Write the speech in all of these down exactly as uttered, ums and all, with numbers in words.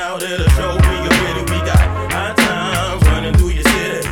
out at a show, we can get it. We got high times running through your city.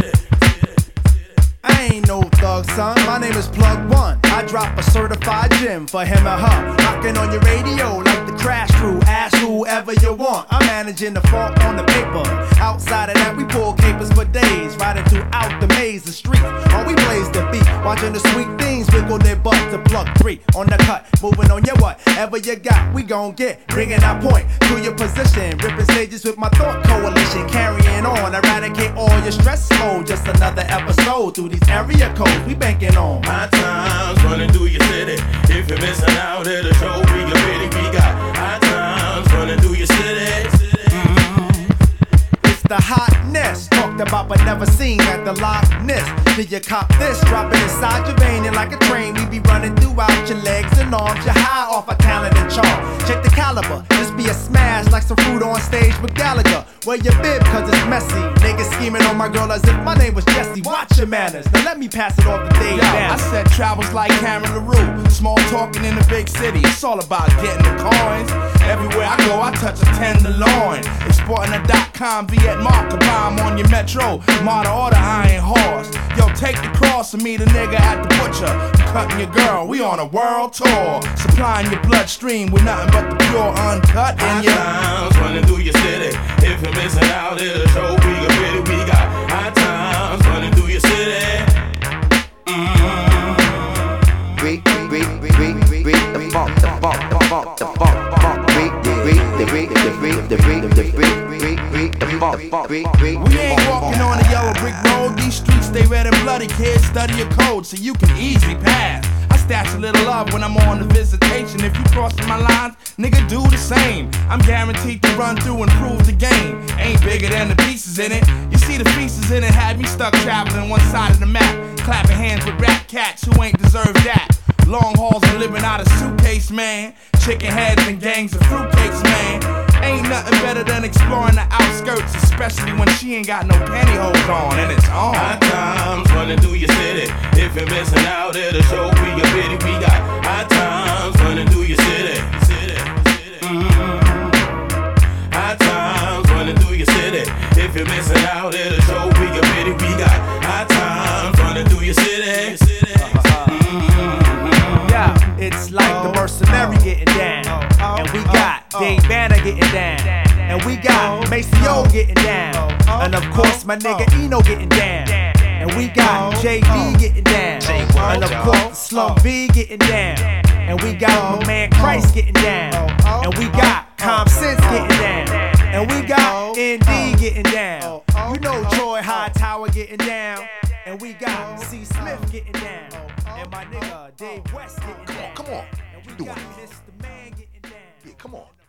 I ain't no thug, son. My name is Plug One. I drop a certified gem for him or her. Rockin' on your radio like the Crash Crew. Ask whoever you want. I'm managing the funk on the paper. Outside of that, we pull capers for days, riding throughout the maze of streets. While we blaze the beat, watching the sweet things wiggle their butt to Plug Three on the cut. Moving on your whatever you got, we gon' get. Bringing our point to your position. Ripping stages with my thought coalition. Carrying on, eradicate all your stress mode. Just another episode through these area codes we banking on. High times running through your city. If you're missing out at a show, we get ready. We got high times running through your city. Mm-hmm. It's the hotness talked about but never seen at the Loch Ness. Till you cop this, drop it inside your vein and like a train we be running throughout your legs and arms. You're high off a talent and charm. Check the caliber, this be a smash like some fruit on stage with Gallagher. Wear your bib cause it's messy. Niggas scheming on my girl as if my name was Jesse. Watch your manners, now let me pass it off to Dave. Yo, I said travels like Karen LaRue. Small talking in the big city. It's all about getting the coins. Everywhere I go, I touch a tenderloin. Exporting a dot com Viet mark, a bomb on your metro. Model order iron horse. Yo, take the cross and meet a nigga at the butcher. I'm cutting your girl, we on a world tour. Supplying your bloodstream with nothing but the pure uncut in your high times running through your city. If you're missing out at a show, we can get it. We got high times running through your city. Mm-hmm. Read, read, read, read, read the funk, the funk, the funk, the funk, funk. Read, read, the read, the read, the read, the read, read, read the funk, funk, read, read. We ain't walking on a yellow brick road. These streets stay red and bloody. Kids, study your code so you can easily pass. I stash a little love when I'm on the visitation. If you crossing my lines, nigga, do the same. I'm guaranteed to run through and prove the game. Ain't bigger than the pieces in it. You see the pieces in it had me stuck traveling one side of the map, clapping hands with rap cats who ain't deserved that. Long hauls and living out of suitcase, man. Chicken heads and gangs of fruitcakes, man. Ain't nothing better than exploring the outskirts, especially when she ain't got no pantyhose on and it's on. High times running through your city. If you're missing out at a show, we get ready. We got high times running through your city. Mm-hmm. High times running through your city. If you're missing out at a show, we get ready. We got high times running through your city. It's like the Mercenary getting down, and we got Dave Banner getting down, and we got Maceo getting down, and of course my nigga Eno getting down, and we got J B getting down, and of course Slum B getting down, and we got my man Christ getting down, and we got Com Sense getting down, and we got N D getting down. You know Troy Hightower getting down, and we got C Smith getting down. And my nigga Dave West getting down. Come on, come on. And we Doing got it. Mister Man getting down. Yeah, come on.